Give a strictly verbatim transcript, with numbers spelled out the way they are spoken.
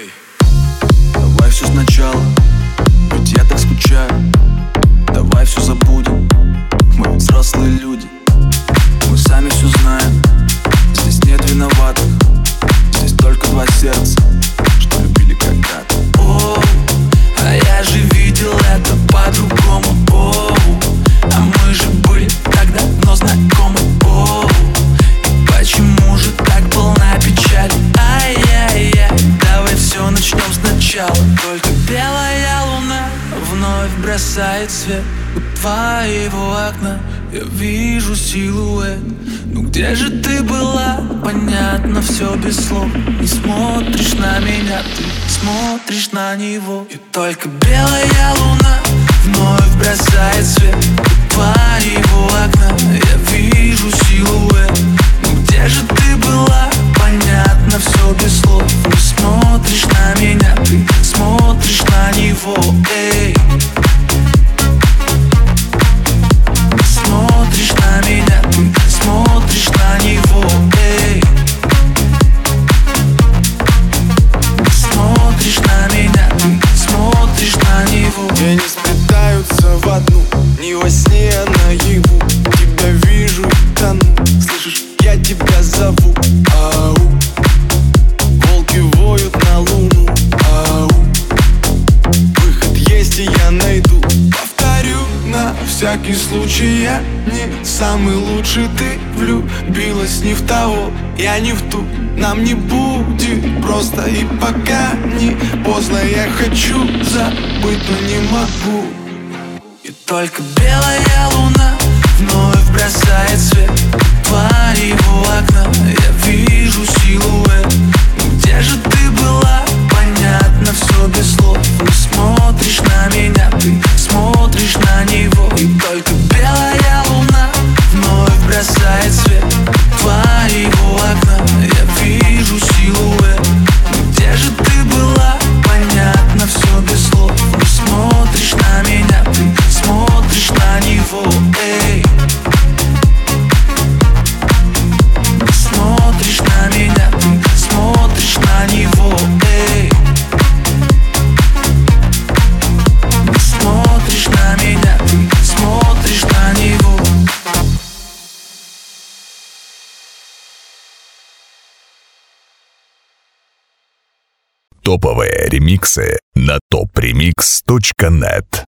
Эй, давай все сначала, ведь я так скучаю. Давай все забудем, мы ведь взрослые люди. Мы сами все знаем, здесь нет виноватых. Здесь только два сердца, что любили когда-то. О, а я же видел это по-другому. О, а мы же были так давно знакомы. О, и почему же так полна печаль? Ай-яй-яй, давай все начнем сначала. Только белая луна вновь бросает свет у твоего окна. Я вижу силуэт. Ну где же ты была? Понятно все без слов. Не смотришь на меня, ты смотришь на него. И только белая луна вновь бросает свет у твоего окна. Я вижу силуэт. Ну где же ты была? Понятно все без слов. Не смотришь на меня, ты смотришь на него. Эй, смотришь на меня, ты смотришь на него. Эй, смотришь на меня, ты смотришь на него. Дни сплетаются в одну, не во сне, а наяву. Тебя вижу и тону, слышишь, я тебя зову. Ау, волки воют на луну. Ау, выход есть и я найду. Повторю на всякий случай, я не самый лучший. Ты влюбилась не в того, я не в ту. Нам не будет просто, и пока не поздно. Я хочу забыть, но не могу. И только белая луна вновь бросает свет в твоего окна. Я вижу силуэт. Ну где же ты была? Понятно все без слов. Не смотришь на меня, ты смотришь на него. И только белая луна вновь бросает свет в твоего окна. Я вижу силуэт. Ну где же ты была? Понятно все без слов. Не смотришь на меня, ты смотришь на него. Эй, смотришь на меня, ты смотришь на него. Эй, смотришь на меня, ты смотришь на него. Топовые ремиксы на топ ремикс точка нет.